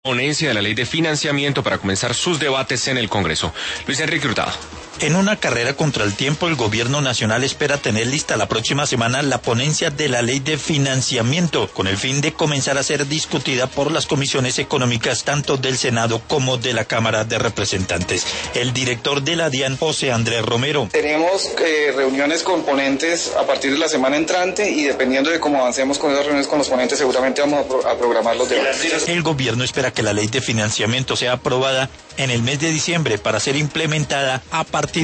Ponencia de la ley de financiamiento para comenzar sus debates en el Congreso. Luis Enrique Hurtado. En una carrera contra el tiempo, el gobierno nacional espera tener lista la próxima semana la ponencia de la ley de financiamiento, con el fin de comenzar a ser discutida por las comisiones económicas tanto del Senado como de la Cámara de Representantes. El director de la DIAN, José Andrés Romero. Tenemos reuniones con ponentes a partir de la semana entrante y dependiendo de cómo avancemos con esas reuniones con los ponentes, seguramente vamos a programar los debates. El gobierno espera que la ley de financiamiento sea aprobada en el mes de diciembre para ser implementada a partir